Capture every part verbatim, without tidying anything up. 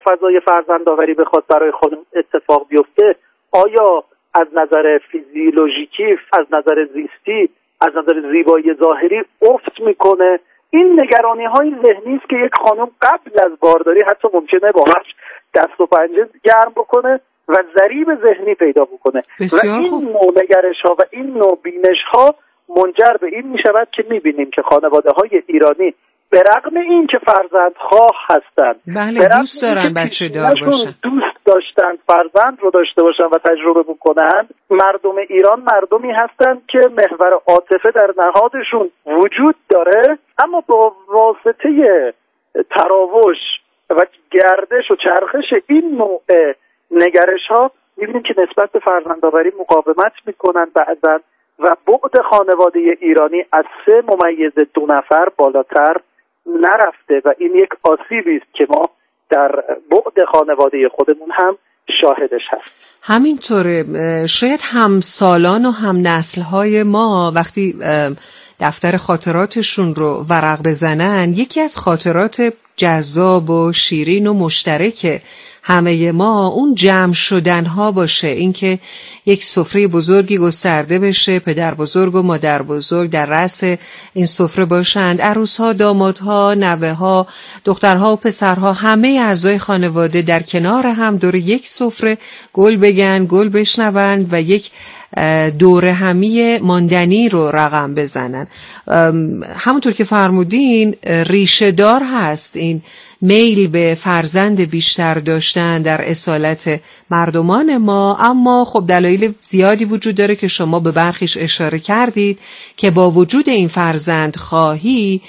فضای فرزندآوری بخواد برای خانم اتفاق بیفته، آیا از نظر فیزیولوژیکی، از نظر زیستی، از نظر زیبایی ظاهری افت میکنه؟ این نگرانی های ذهنی است که یک خانم قبل از بارداری حتی ممکنه باهاش دست و پنجه گرم بکنه و ضریب ذهنی پیدا بکنه و این خوب. نوع نگرش ها و این نوع بینش ها منجر به این می شود که می بینیم که خانواده های ایرانی به رغم این که فرزندخواه هستند، بله دوست دارن بچه دار باشن، دوست داشتن فرزند رو داشته باشن و تجربه بکنن، مردم ایران مردمی هستند که محور عاطفه در نهادشون وجود داره، اما با واسطه تراوش و گردش و چرخش این نوع نگرش ها می‌بینیم که نسبت به فرزندآوری مقاومت میکنن بعضن و بعد خانواده ایرانی از سه ممیز دو نفر بالاتر نرفته و این یک آسیبی است که ما در بعد خانواده خودمون هم شاهدش هست. همینطوره. شاید همسالان و هم نسل‌های ما وقتی دفتر خاطراتشون رو ورق بزنن، یکی از خاطرات جذاب و شیرین و مشترک همه ما اون جمع شدن ها باشه، اینکه یک سفره بزرگی گسترده بشه، پدر بزرگ و مادر بزرگ در رأس این سفره باشند، عروس ها، داماد ها، نوه ها، دخترها و پسرها، همه اعضای خانواده در کنار هم دور یک سفره گل بگن، گل بشنون و یک دوره همی ماندنی رو رقم بزنن. همونطور که فرمودین ریشه دار هست این میل به فرزند بیشتر داشتن در اصالت مردمان ما، اما خب دلایل زیادی وجود داره که شما به برخیش اشاره کردید که با وجود این فرزند خواهی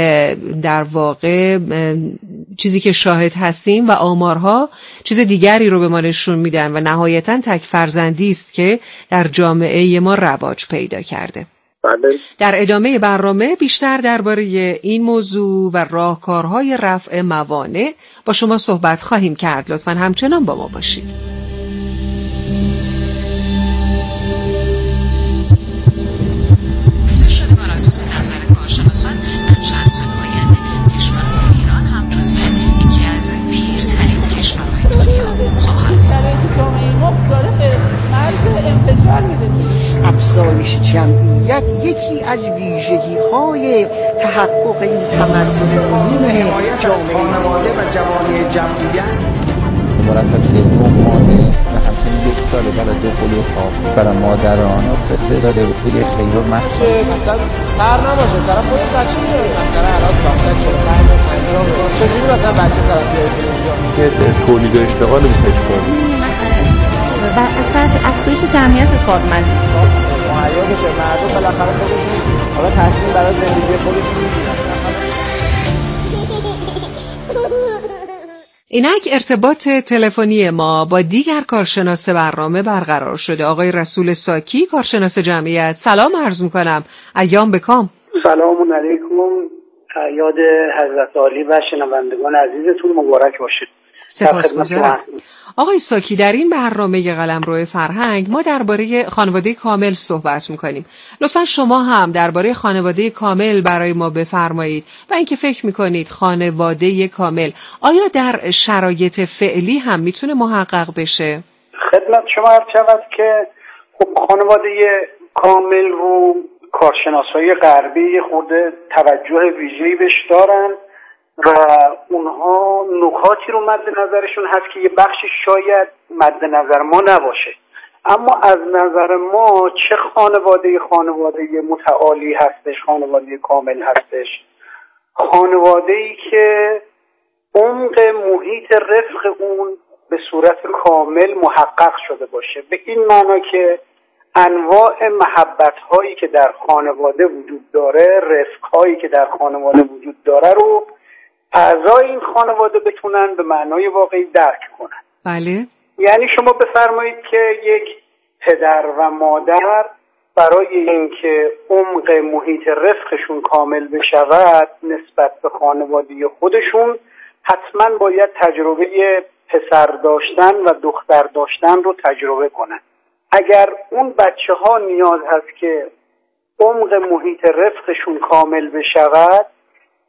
در واقع چیزی که شاهد هستیم و آمارها چیز دیگری رو به ما نشون میدن و نهایتاً تک فرزندی است که در جامعه ما رواج پیدا کرده. بله. در ادامه برنامه بیشتر درباره این موضوع و راهکارهای رفع موانع با شما صحبت خواهیم کرد. لطفاً همچنان با ما باشید. گفته شده بر اساس نظر کارشناسان در چند سال آینده کشور ایران هم جزو یکی از پیرترین کشورهای دنیا خواهد بود. شرایط جامعه ما داره به مرز انفجار میرسه. افزایش جمعیت یکی از ویژگی‌های تحقق این تمدن عمومی حمایت از خانواده و جوانی جمعیت مرخصی نه ماهه و همچنین یک سال برای دخول خواب برای مادران و سه داده توی خیر و مخصوص مثلا تر نباشه طرف خود بچه میاره، مثلا الان ساختن چهل و پنج چجوری مثلا بچه طرف بیاره اینجا که تولید و اشتغال این کشور و اصلا افزایش جمعیت کارمند معیارشه. مردم بالاخره خودشون حالا تصمیم برای زندگی خودشون میگیرن. اینک ارتباط تلفنی ما با دیگر کارشناس برنامه برقرار شده. آقای رسول ساکی، کارشناس جمعیت. سلام عرض میکنم. ایام بکام. سلام علیکم. یاد حضرت عالی و شنوندگان عزیزتون مبارک باشید. سپاسگزارم. آقای ساکی، در این برنامه قلمرو فرهنگ ما درباره خانواده کامل صحبت میکنیم. لطفا شما هم درباره خانواده کامل برای ما بفرمایید و اینکه فکر میکنید خانواده کامل آیا در شرایط فعلی هم میتونه محقق بشه؟ خدمت شما عرض شود که خب خانواده کامل رو کارشناسای غربی خود توجه ویژه‌ای بهش دارن و اونها نکاتی رو مد نظرشون هست که یه بخشی شاید مد نظر ما نباشه، اما از نظر ما چه خانواده خانواده متعالی هستش، خانواده کامل هستش، خانواده‌ای که عمق محیط رفق اون به صورت کامل محقق شده باشه، به این معنا که انواع محبت هایی که در خانواده وجود داره، رفق هایی که در خانواده وجود داره رو اعضای این خانواده بتونن به معنای واقعی درک کنن. بله. یعنی شما بفرمایید که یک پدر و مادر برای اینکه عمق محیط رفقشون کامل بشود نسبت به خانواده خودشون حتما باید تجربه پسر داشتن و دختر داشتن رو تجربه کنن. اگر اون بچه ها نیاز هست که عمق محیط رفقشون کامل بشود،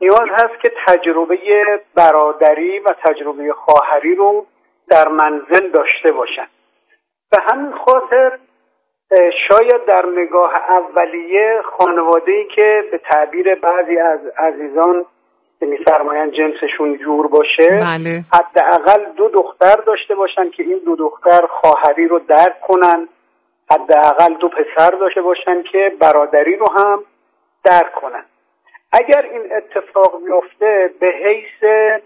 نیاز هست که تجربه برادری و تجربه خواهری رو در منزل داشته باشن. به همین خاطر شاید در نگاه اولیه خانواده‌ای که به تعبیر بعضی از عزیزان می‌فرمایند جنسشون جور باشه، بله. حداقل دو دختر داشته باشن که این دو دختر خواهری رو درک کنن، حداقل دو پسر داشته باشن که برادری رو هم درک کنن. اگر این اتفاق بیفته به حیث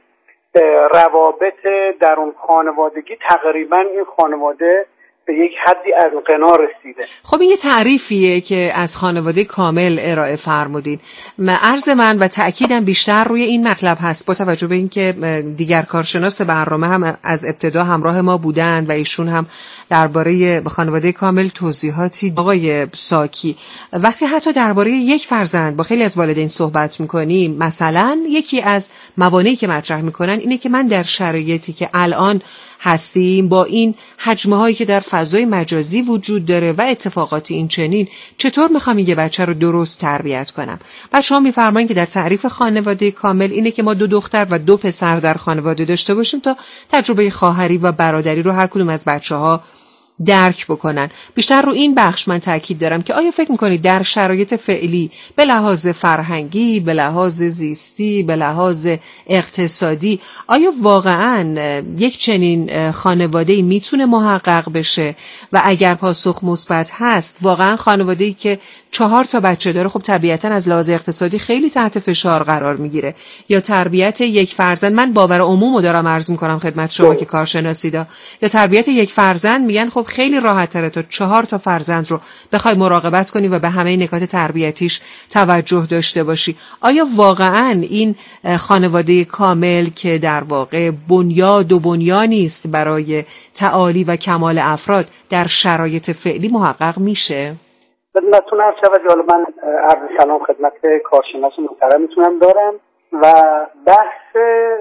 روابط در اون خانوادگی تقریبا این خانواده به یک حدی از غنا رسیده. خب این یه تعریفیه که از خانواده کامل ارائه فرمودین. عرض من و تأکیدم بیشتر روی این مطلب هست با توجه به اینکه دیگر کارشناس برنامه هم از ابتدا همراه ما بودن و ایشون هم درباره خانواده کامل توضیحاتی. آقای ساکی، وقتی حتی درباره یک فرزند با خیلی از والدین صحبت میکنیم، مثلا یکی از موانعی که مطرح میکنن اینه که من در شرایطی که الان هستیم با این حجمه هایی که در فضای مجازی وجود داره و اتفاقات این چنین، چطور میخوام یه بچه رو درست تربیت کنم؟ بچه‌ها میفرمایند که در تعریف خانواده کامل اینه که ما دو دختر و دو پسر در خانواده داشته باشیم تا تجربه خواهری و برادری رو هر کدوم از بچه‌ها درک بکنن. بیشتر رو این بخش من تاکید دارم که آیا فکر میکنید در شرایط فعلی به لحاظ فرهنگی، به لحاظ زیستی، به لحاظ اقتصادی، آیا واقعاً یک چنین خانواده‌ای میتونه محقق بشه؟ و اگر پاسخ مثبت هست، واقعاً خانواده‌ای که چهار تا بچه داره خب طبیعتاً از لحاظ اقتصادی خیلی تحت فشار قرار میگیره، یا تربیت یک فرزند، من باور عمومو دارم عرض میکنم خدمت شما که کارشناسی دا، یا تربیت یک فرزند میگن خب خیلی راحت تره تا چهار تا فرزند رو بخوای مراقبت کنی و به همه نکات تربیتیش توجه داشته باشی. آیا واقعاً این خانواده کامل که در واقع بنیاد و بنیانی است برای تعالی و کمال افراد در شرایط فعلی محقق میشه؟ خدمتتون عرض شود، حالا من عرض سلام خدمت کارشناس محترمتونم دارم و بحث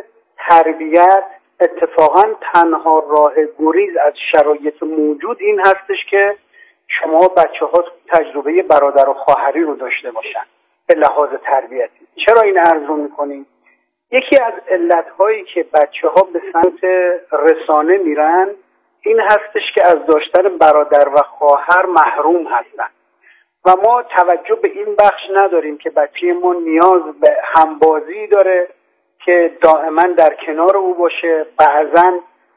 تربیت اتفاقا تنها راه گریز از شرایط موجود این هستش که شما بچه ها تجربه برادر و خواهری رو داشته باشن به لحاظ تربیتی. چرا این عرض رو میکنیم؟ یکی از علتهایی که بچه ها به سمت رسانه میرن این هستش که از داشتن برادر و خواهر محروم هستن و ما توجه به این بخش نداریم که بچه ما نیاز به همبازی داره که دائما در کنار او باشه. بعضا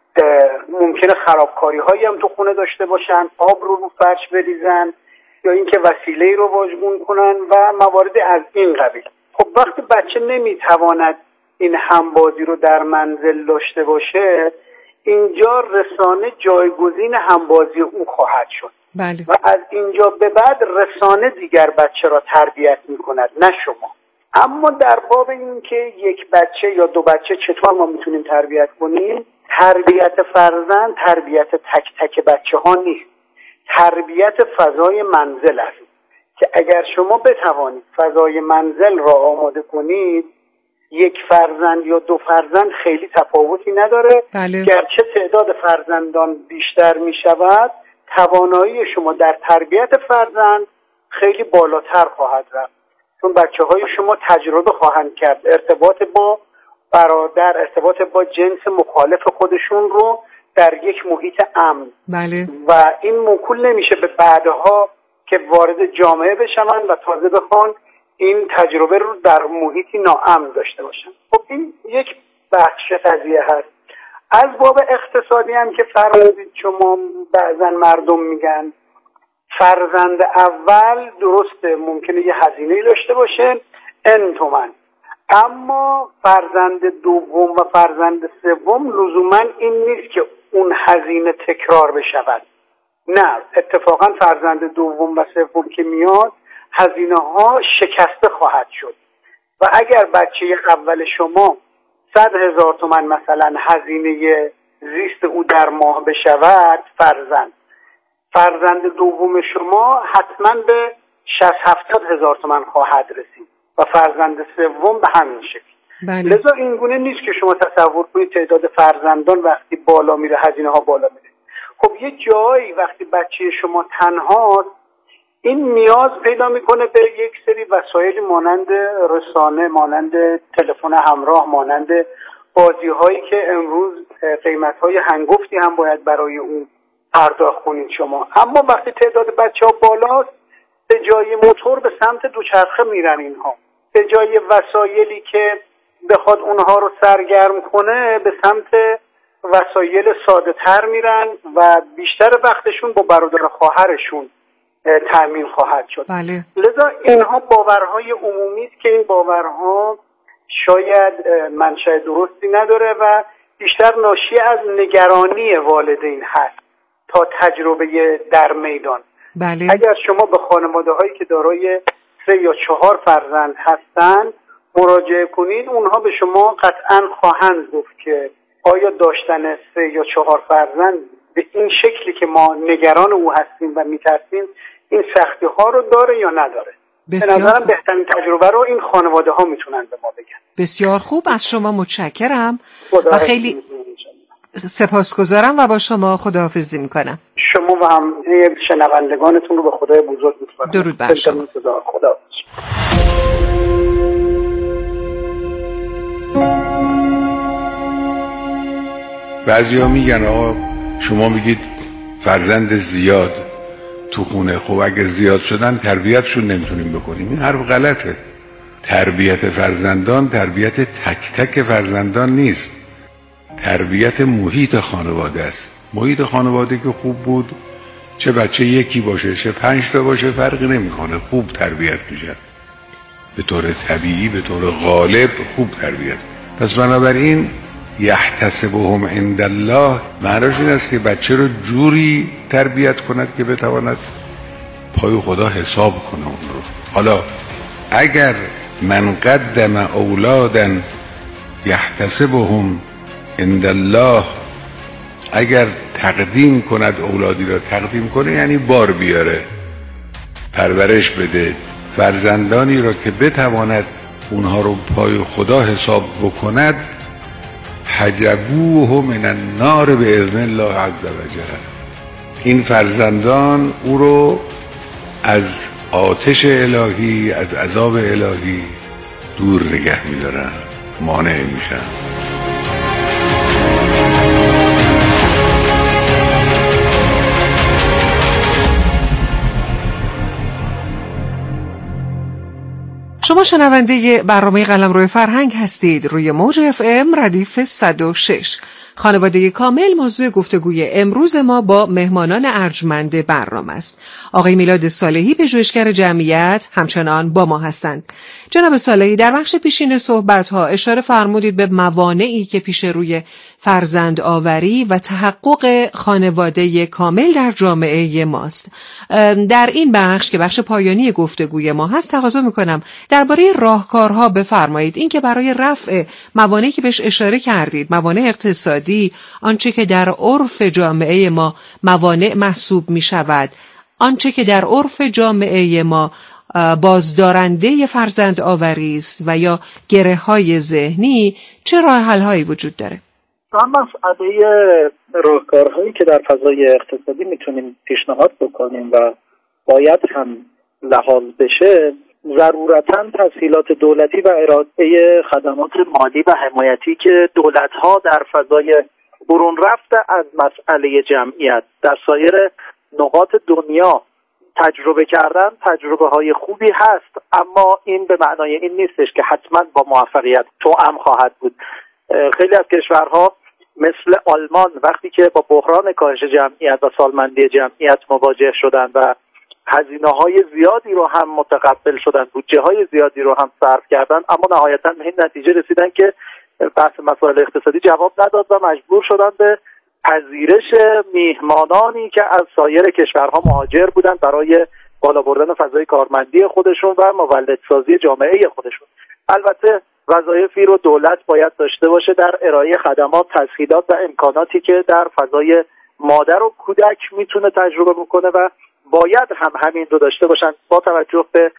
ممکنه خرابکاری هایی هم تو خونه داشته باشن، آب رو رو فرش بریزن یا اینکه وسیله رو واژگون کنن و موارد از این قبیل. خب وقتی بچه نمیتواند این همبازی رو در منزل داشته باشه، اینجا رسانه جایگزین همبازی او خواهد شد. بله. و از اینجا به بعد رسانه دیگر بچه را تربیت میکند، نه شما. اما در باب این که یک بچه یا دو بچه چطور ما میتونیم تربیت کنیم، تربیت فرزند تربیت تک تک بچه ها نیست، تربیت فضای منزل است که اگر شما بتوانید فضای منزل را آماده کنید، یک فرزند یا دو فرزند خیلی تفاوتی نداره. بله. گرچه تعداد فرزندان بیشتر میشود، توانایی شما در تربیت فرزند خیلی بالاتر خواهد رفت، چون بچه های شما تجربه خواهند کرد ارتباط با برادر، ارتباط با جنس مخالف خودشون رو در یک محیط امن. بله. و این موکول نمیشه به بعدها که وارد جامعه بشن و تازه بخوان این تجربه رو در محیطی ناامن داشته باشن. خب این یک بخش قضیه هست. از باب اقتصادی هم که فرمودید شما، بعضا مردم میگن فرزند اول درسته ممکنه یه هزینه‌ای داشته باشه ان تومن، اما فرزند دوم و فرزند سوم لزوما این نیست که اون هزینه تکرار بشود. نه، اتفاقا فرزند دوم و سوم که میاد هزینه ها شکسته خواهد شد و اگر بچه اول شما صد هزار تومن مثلا هزینه زیست او در ماه بشود، فرزند فرزند دوم شما حتما به شصت هفتاد هزار تومن خواهد رسید و فرزند سوم به همین شکل. بله. لذا این گونه نیست که شما تصور کنید تعداد فرزندان وقتی بالا میره هزینه ها بالا میره. خب یه جایی وقتی بچه شما تنهاست، این نیاز پیدا میکنه به یک سری وسایلی مانند رسانه، مانند تلفن همراه، مانند بازی هایی که امروز قیمت های هنگفتی هم باید برای اون پرداخت کنید شما. اما وقتی تعداد بچه ها بالاست، به جای موتور به سمت دوچرخه میرن اینها، به جای وسایلی که بخواد اونها رو سرگرم کنه به سمت وسایل ساده تر میرن و بیشتر وقتشون با برادر خواهرشون تأمین خواهد شد. بله. لذا اینها باورهای عمومی است که این باورها شاید منشأ درستی نداره و بیشتر ناشی از نگرانی والدین هست تا تجربه در میدان. بله. اگر شما به خانواده هایی که دارای سه یا چهار فرزند هستن مراجعه کنید، اونها به شما قطعا خواهند گفت که آیا داشتن سه یا چهار فرزند به این شکلی که ما نگران او هستیم و میترسیم این سختی ها رو داره یا نداره. به نظرم بهترین تجربه رو این خانواده ها میتونن به ما بگن. بسیار خوب، از شما متشکرم و خیلی سپاسگزارم و با شما خداحافظی میکنم. شما و هم شنوندگانتون رو به خدای بزرگ میسپارم. درود بر شما. خدا. بعضیا میگن آقا شما میگید فرزند زیاد تو خونه، خب اگه زیاد شدن تربیتشون نمیتونیم بکنیم. این حرف غلطه. تربیت فرزندان تربیت تک تک فرزندان نیست، تربیت محیط خانواده است. محیط خانواده که خوب بود، چه بچه یکی باشه چه پنج تا باشه فرقی نمیکنه، خوب تربیت میشه، به طور طبیعی به طور غالب خوب تربیت. پس بنابراین یحتسبهم عند الله معناش این است که بچه رو جوری تربیت کند که بتواند پای خدا حساب کنه اون رو. حالا اگر من قدم اولادا یحتسبهم عند الله، اگر تقدیم کند اولادی را تقدیم کنه یعنی بار بیاره، پرورش بده فرزندانی را که بتواند اونها رو پای خدا حساب بکند، حجبوه من النار باذن الله عز وجل. این فرزندان او رو از آتش الهی، از عذاب الهی دور نگه می‌دارن، مانع میشن. شما شنونده برنامه قلمرو فرهنگ هستید روی موج اف ام ردیف صد و شش. خانواده کامل موضوع گفتگوی امروز ما با مهمانان ارجمند برنامه است. آقای میلاد صالحی پژوهشگر جمعیت همچنان با ما هستند. جناب صالحی، در بخش پیشین صحبت‌ها اشاره فرمودید به موانعی که پیش روی فرزند آوری و تحقق خانواده کامل در جامعه ماست. در این بخش که بخش پایانی گفتگوی ما هست تقاضا میکنم درباره راهکارها بفرمایید، این که برای رفع موانعی که بهش اشاره کردید، موانع اقتصادی، آنچه که در عرف جامعه ما موانع محسوب می شود، آنچه که در عرف جامعه ما بازدارنده فرزند آوری است و یا گره های ذهنی، چه راه حل هایی وجود داره؟ هم مسئله راهکارهایی که در فضای اقتصادی میتونیم پیشنهاد بکنیم و باید هم لحاظ بشه، ضرورتاً تسهیلات دولتی و ارائه خدمات مالی و حمایتی که دولت‌ها در فضای برون رفته از مسئله جمعیت در سایر نقاط دنیا تجربه کردن، تجربه های خوبی هست، اما این به معنای این نیستش که حتما با موفقیت توأم خواهد بود. خیلی از کشورها مثل آلمان وقتی که با بحران کاهش جمعیت و سالمندی جمعیت مواجه شدند و هزینه‌های زیادی رو هم متقبل شدن، بودجه‌های زیادی رو هم صرف کردن، اما نهایتاً به این نتیجه رسیدن که بحث مسائل اقتصادی جواب نداد و مجبور شدن به پذیرش میهمانانی که از سایر کشورها مهاجر بودند برای بالا بردن فضای کارمندی خودشون و مولدسازی جامعه خودشون. البته وظایفی رو دولت باید داشته باشه در ارائه خدمات، تسهیلات و امکاناتی که در فضای مادر و کودک میتونه تجربه بکنه و باید هم همین رو داشته باشن. با توجه به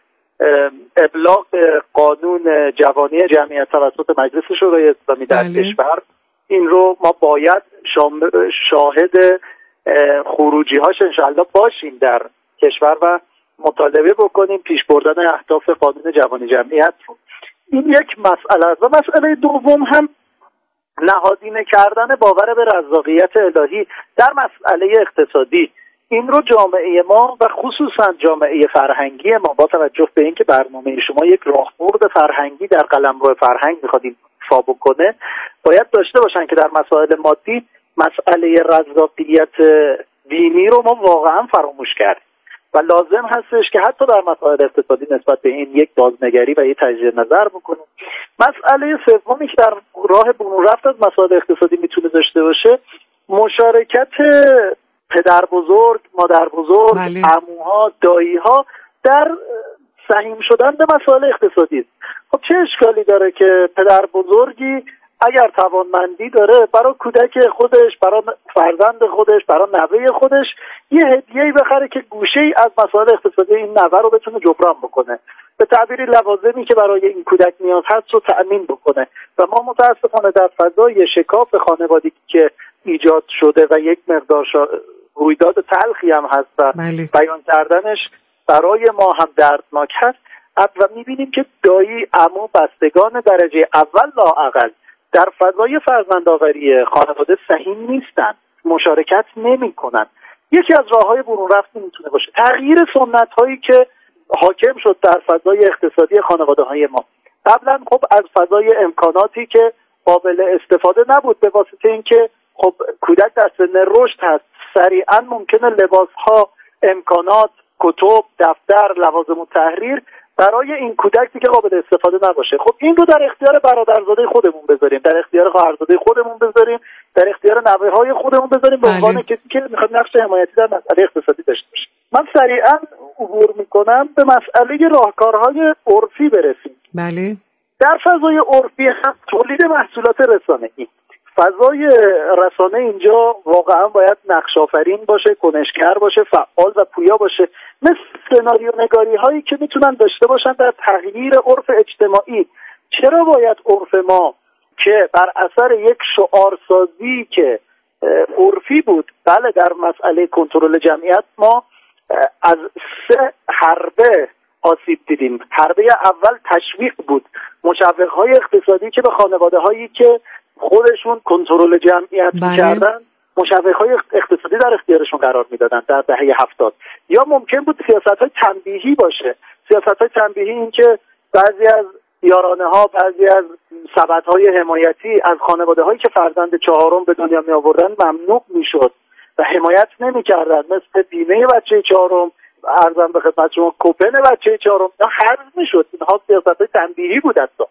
ابلاغ قانون جوانی جمعیت توسط مجلس شورای اسلامی در بله. کشور، این رو ما باید شاهد خروجی هاش انشاءالله باشیم در کشور و مطالبه بکنیم پیش بردن اهداف قانون جوانی جمعیت رو. این یک مسئله است. و مسئله دوم هم نهادینه کردن باور به رزاقیت الهی در مسئله اقتصادی. این رو جامعه ما و خصوصا جامعه فرهنگی ما با توجه به اینکه برنامه شما یک راهبرد فرهنگی در قلمرو فرهنگ میخواد ایفا بکنه، باید داشته باشن که در مسائل مادی مسئله رزاقیت دینی رو ما واقعا فراموش کردیم و لازم هستش که حتی در مسائل اقتصادی نسبت به این یک بازنگری و یک تجدید نظر بکنیم. مسئله سومی که در راه برون رفت از مسائل اقتصادی میتونه داشته باشه مشارکت پدر بزرگ، مادر بزرگ، بله. عموها، داییها در سهیم شدن به مسائل اقتصادی. خب چه اشکالی داره که پدر بزرگی اگر توانمندی داره برای کودک خودش، برای فرزند خودش، برای نوه خودش یه هدیه‌ای بخره که گوشه‌ای از مسائل اقتصادی این نوه رو بتونه جبران بکنه، به تعبیری لوازمی که برای این کودک نیاز هست رو تأمین بکنه. و ما متاسفانه در فضای شکاف خانوادگی که ایجاد شده و یک مقدار شا... رویداد تلخی هم هست و بله. بیان کردنش برای ما هم دردناک هست و می‌بینیم که دایی، عمو، بستگان درجه اول لااقل در فضای فرزندآوری خانواده سهیم نیستن، مشارکت نمی‌کنن. یکی از راه‌های برون رفت میتونه باشه تغییر سنت‌هایی که حاکم شد در فضای اقتصادی خانواده‌های ما. قبلا خب از فضای امکاناتی که قابل استفاده نبود به واسطه اینکه خب کودک در سن رشد هست، سریعا ممکنه لباس‌ها، امکانات، کتب، دفتر، لوازم التحریر برای این کودک دیگه قابل استفاده نباشه. خب این رو در اختیار برادرزاده خودمون بذاریم، در اختیار خواهرزاده خودمون بذاریم، در اختیار نوه‌های خودمون بذاریم به عنوان کسی که میخواد نقش حمایتی در مسئله اقتصادی داشته باشه. من سریعا عبور میکنم به مسئله راهکارهای عرفی برسیم. بله. در فضای عرفی هم تولید محصولات رسانه‌ای، فضای رسانه اینجا واقعا باید نقش آفرین باشه، کنشگر باشه، فعال و پویا باشه، مثل سناریو نگاری هایی که میتونن داشته باشن در تغییر عرف اجتماعی. چرا باید عرف ما که بر اثر یک شعارسازی که عرفی بود، بله در مسئله کنترل جمعیت ما از سه حربه آسیب دیدیم. حربه اول تشویق بود، مشوق‌های اقتصادی که به خانواده‌هایی که خودشون کنترل جمعیت بله. می‌کردن مشوق‌های اقتصادی در اختیارشون قرار میدادن در دهه هفتاد. یا ممکن بود سیاست‌های تنبیهی باشه، سیاست‌های تنبیهی این که بعضی از یارانه ها، بعضی از سبدهای حمایتی از خانواده‌هایی که فرزند چهارم به دنیا می آوردن ممنوع میشد و حمایت نمی‌کردن، مثل بیمه بچه چهارم، عرضم به خدمت شما کوپن بچه چهارم، اینا حذف میشد. اینها سیاست‌های تنبیهی بود اصلا.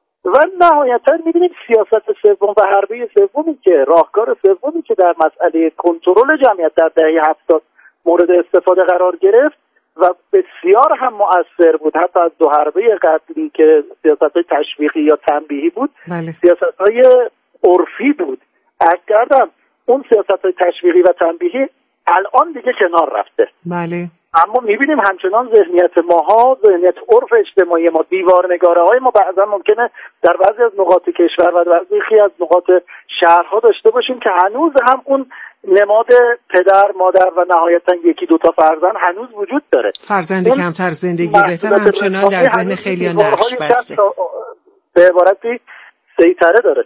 و نهایتا می‌بینیم سیاست سوم و حربه سومی که راهکار سومی که در مسئله کنترل جمعیت در دهه هفتاد مورد استفاده قرار گرفت و بسیار هم مؤثر بود، حتی از دو حربه قبلی که سیاست‌های تشویقی یا تنبیهی بود، بله. سیاست‌های عرفی بود. عرض کردم اون سیاست‌های تشویقی و تنبیهی الان دیگه کنار رفته. بله. اما می‌بینیم همچنان ذهنیت ماها، ذهنیت عرف اجتماعی ما، دیوارنگاره‌های ما بعضا ممکنه در بعضی از نقاط کشور و بعضی از نقاط شهرها داشته باشیم که هنوز هم اون نماد پدر، مادر و نهایتا یکی دوتا فرزند هنوز وجود داره. فرزند کمتر زندگی بهتر همچنان در ذهن خیلی نقش بسته. به عبارتی سیطره داره.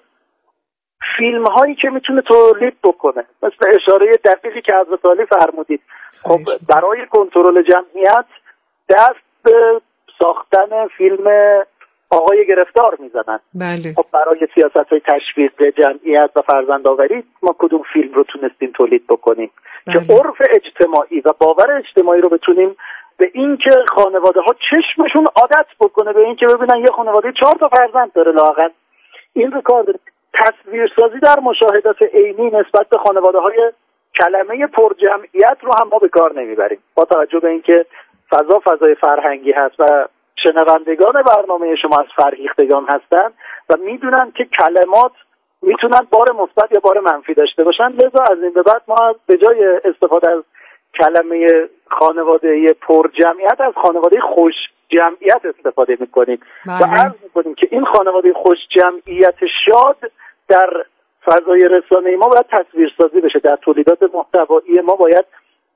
فیلم هایی که میتونه تولید بکنه، مثل اشاره دقیقی که حضرت علی فرمودید، خب برای کنترل جمعیت دست به ساختن فیلم آقای گرفتار میزنن. بله. خب برای سیاست های تشویق جمعیت و فرزندآوری ما کدوم فیلم رو تونستیم تولید بکنیم؟ بله. که عرف اجتماعی و باور اجتماعی رو بتونیم به این که خانواده ها چشمشون عادت بکنه به این که ببینن یه خانواده چهار تا فرزند داره لااقل. این رو کار داره. تصویرسازی در مشاهدات عینی نسبت به خانواده‌های کلمه پرجمعیت رو هم ما به کار نمیبریم، با توجه به اینکه فضا فضای فرهنگی هست و شنوندگان برنامه شما از فرهیختگان هستن و میدونن که کلمات میتونن بار مثبت یا بار منفی داشته باشن. لذا از این به بعد ما به جای استفاده از کلمه خانواده پرجمعیت از خانواده خوش جمعیت استفاده میکنیم و عرض میکنیم که این خانواده خوش جمعیت شاد در فضای رسانه‌ای ما باید تصویرسازی بشه، در تولیدات محتوایی ما باید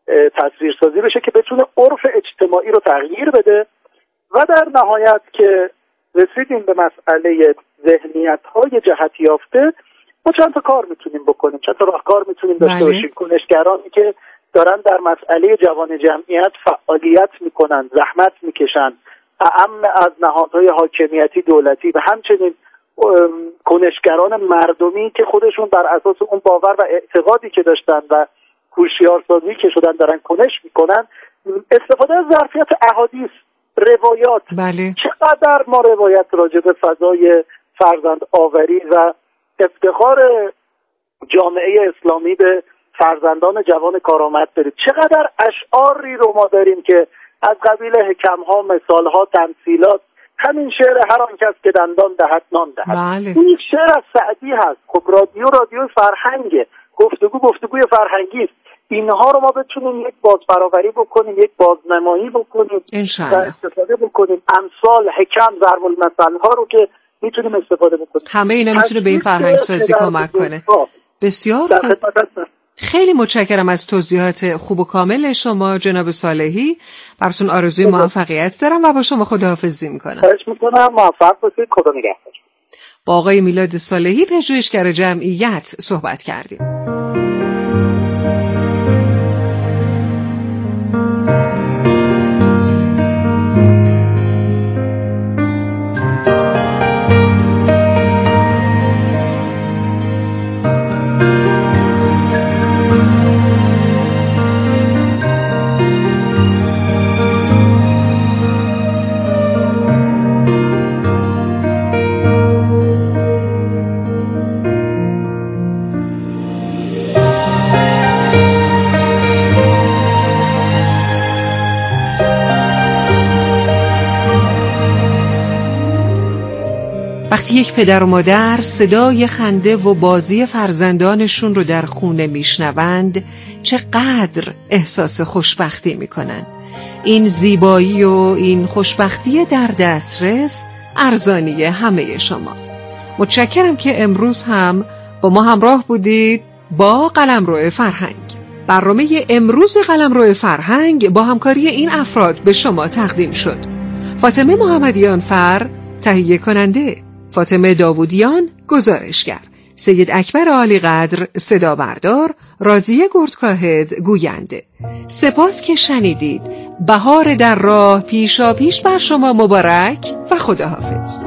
تصویرسازی بشه که بتونه عرف اجتماعی رو تغییر بده. و در نهایت که رسیدیم به مسئله ذهنیت‌های جهت یافته، ما چند تا کار میتونیم بکنیم، چند تا راهکار میتونیم داشته باشیم. کنشگرانی که دارن در مسئله جوان جمعیت فعالیت میکنن، زحمت میکشن، اعم از نهادهای حاکمیتی دولتی و همچنین کنشگران مردمی که خودشون بر اساس اون باور و اعتقادی که داشتن و هوشیارسازی که شدن دارن کنش میکنن، استفاده از ظرفیت احادیث، روایات. بله. چقدر ما روایت راجع به فضای فرزند آوری و افتخار جامعه اسلامی به فرزندان جوان کارآمد داریم، چقدر اشعاری رو ما داریم که از قبیل حکم‌ها، مثال‌ها، تمثیلات، همین شعر هر آن کس که دندان دهد نان دهد. بله. این شعر از سعدی هست. خب رادیو رادیو فرهنگه، گفتگو گفتگوی فرهنگی است. اینها رو ما بتونیم یک بازفراوری بکنیم، یک بازنمایی بکنیم انشالله. و استفاده بکنیم. امثال، حکم، ضرب المثل ها رو که میتونیم استفاده بکنیم. همه اینا میتونه به این فرهنگ سازی کمک کنه. بسیار خوب. خیلی متشکرم از توضیحات خوب و کامل شما جناب صالحی. براتون آرزوی موفقیت دارم و با شما خداحافظی میکنم. خواهش میکنم. موفق باشید. خدا نگهدار. با آقای میلاد صالحی، پژوهشگر جمعیت، صحبت کردیم. وقتی یک پدر و مادر صدای خنده و بازی فرزندانشون رو در خونه میشنوند، چقدر احساس خوشبختی میکنن. این زیبایی و این خوشبختی در دسترس ارزانی همه شما. متشکرم که امروز هم با ما همراه بودید با قلمرو فرهنگ. برنامه امروز قلمرو فرهنگ با همکاری این افراد به شما تقدیم شد. فاطمه محمدیان فر تهیه کننده، فاطمه داوودیان گزارشگر، سید اکبر عالی قدر صدا بردار، راضیه گردکاهد گوینده. سپاس که شنیدید. بهار در راه پیشا پیش بر شما مبارک و خداحافظ.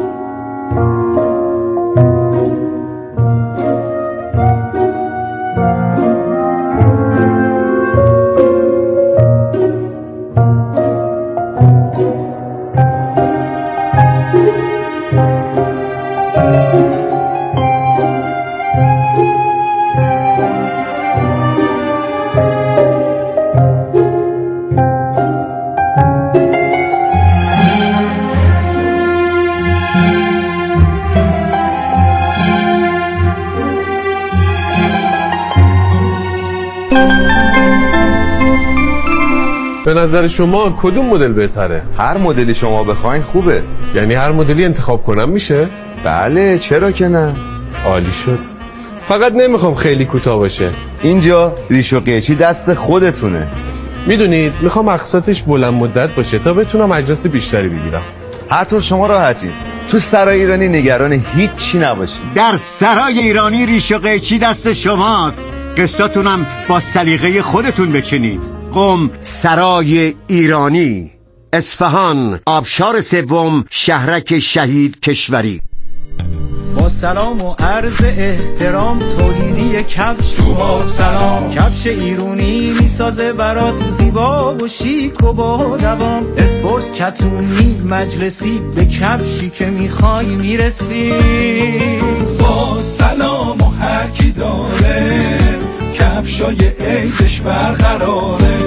به نظر شما کدوم مدل بهتره؟ هر مدلی شما بخواین خوبه. یعنی هر مدلی انتخاب کنم میشه؟ بله، چرا که نه. عالی شد. فقط نمیخوام خیلی کوتاه باشه. اینجا ریش و قیچی دست خودتونه. میدونید میخوام اقساطش بلند مدت باشه تا بتونم اجناس بیشتری بگیرم. هر طور شما راحتی. تو سرای ایرانی نگران هیچی نباشید. در سرای ایرانی ریش و قیچی دست شماست. قسطاتونم با سلیقه خودتون بچینید. قم سرای ایرانی، اصفهان، آبشار سوم، شهرک شهید کشوری. با سلام و عرض احترام، تولیدی کفش با سلام. کفش ایرانی میسازه برات زیبا و شیک و با دوام. اسپورت کتونی مجلسی، به کفشی که میخوای میرسی. با سلام و هر کی داره کفشای عیدش برقراره.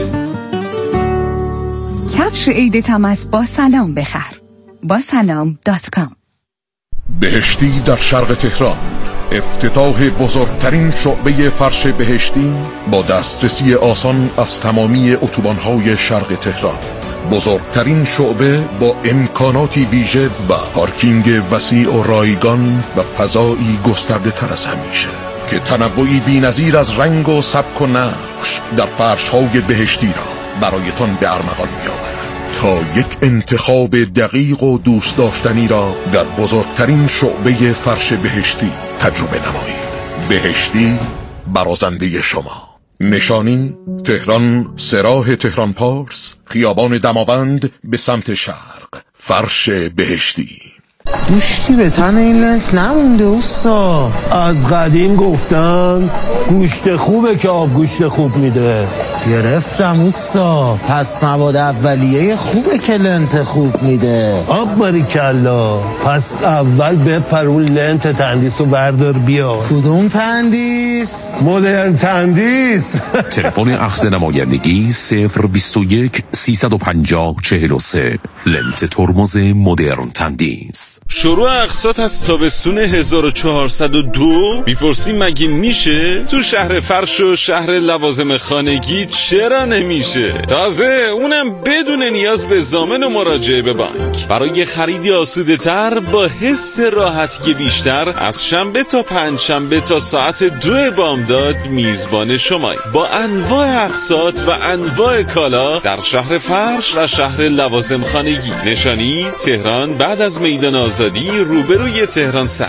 کفش عیدت هم از با سلام بخر. با سلام دات کام. بهشتی در شرق تهران، افتتاح بزرگترین شعبه فرش بهشتی با دسترسی آسان از تمامی اتوبان‌های شرق تهران. بزرگترین شعبه با امکاناتی ویژه و پارکینگ وسیع و رایگان و فضایی گسترده تر از همیشه که تنوعی بی‌نظیر از رنگ و سبک و نقش بخش در فرش‌های بهشتی را برایتان به ارمغان می‌آورد تا یک انتخاب دقیق و دوست داشتنی را در بزرگترین شعبه فرش بهشتی تجربه نمایید. بهشتی برازنده شما. نشانی تهران، سراح تهران پارس، خیابان دماوند به سمت شرق. فرش بهشتی. گوشتی به تن این لنت نمونده اوستا. از قدیم گفتن گوشت خوبه که آب گوشت خوب میده. گرفتم اوستا. پس مواد اولیه خوبه که لنت خوب میده. آب باریکلا. پس اول بپر اون لنت تندیس رو بردار بیا. کدوم تندیس؟ مدرن تندیس. تلفن اخذ نمایندگی صفر بیست و یک سیصد و پنجاه چهل و سه. لنت ترمز مدرن تندیس. شروع اقساط از تابستون هزار و چهارصد و دو. میپرسی مگه میشه؟ تو شهر فرش و شهر لوازم خانگی چرا نمیشه؟ تازه اونم بدون نیاز به ضامن و مراجعه به بانک. برای خریدی آسوده تر با حس راحتی بیشتر از شنبه تا پنج شنبه تا ساعت دو بامداد میزبان شمای با انواع اقساط و انواع کالا در شهر فرش و شهر لوازم خانگی. نشانی تهران بعد از میدان آزادی روبروی تهران سر.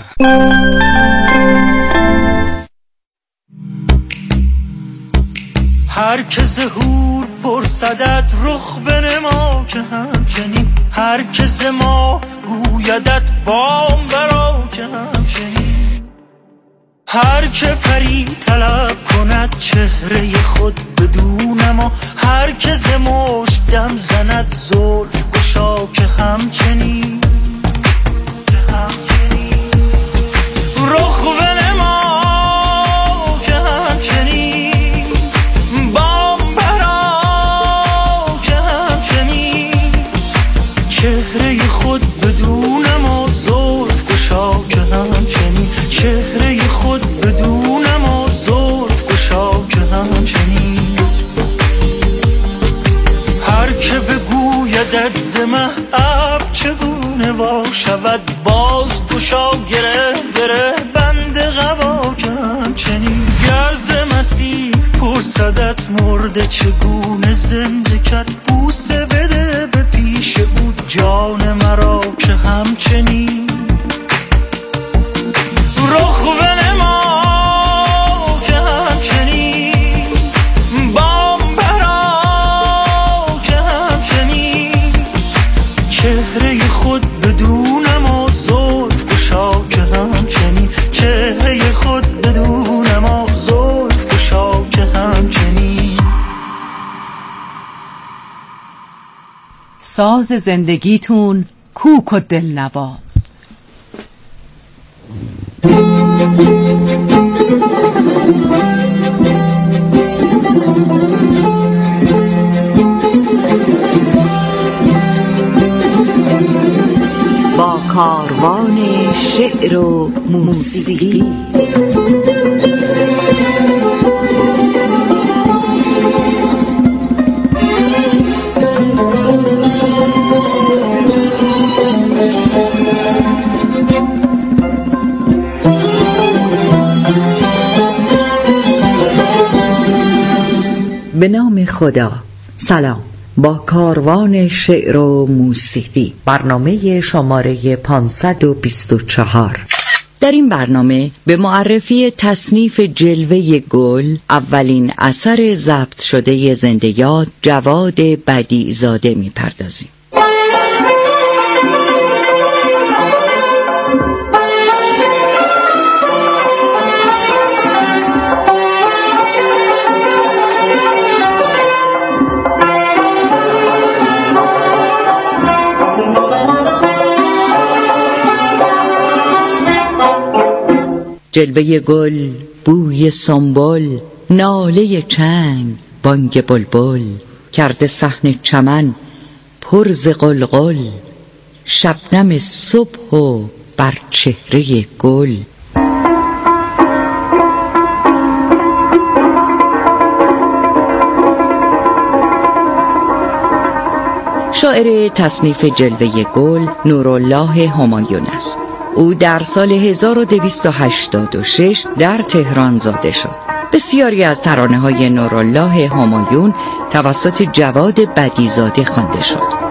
هر که ظهور پرسدت رخ بنما که همچنین، هر که ز ما گویدت بام برا که همچنین، هر که پری طلب کند چهره خود بدون ما، هر که ز مشت دم زند زلف گشا که همچنین، رخ بنما که همچنین، بام برا که همچنین، چهره خود بدون ما زلف گشا که همچنین، چهره خود بدون ما زلف گشا که همچنین، هر که بگویدت ز مه‌اب چگونه وا شود باز گشا گره گره بند قبا که همچنین، گر ز مسیح پرسدت مرده چگونه زنده کرد بوسه بده به پیش او جان مرا که همچنین، رخ بنما که همچنین، بام برا که همچنین، چهره خود بدون ما زلف گشا که همچنین، چهره خود بدون ما زلف گشا که همچنین. ساز زندگیتون کوک و دلنواز. با کاروان شعر و موسیقی به نام خدا. سلام. با کاروان شعر و موسیقی، برنامه شماره پانصد و بیست و چهار. در این برنامه به معرفی تصنیف جلوه گل، اولین اثر ضبط شده زنده یاد جواد بدیع‌زاده می‌پردازیم. جلوه گل، بوی سنبل، ناله چنگ، بانگ بلبل، کرده صحن چمن پر ز قلقل، شبنم صبح و بر چهره گل. شاعر تصنیف جلوه گل نورالله همایون است. او در سال هزار و دویست و هشتاد و شش در تهران زاده شد. بسیاری از ترانه‌های نورالله همایون توسط جواد بدیزاده خوانده شد.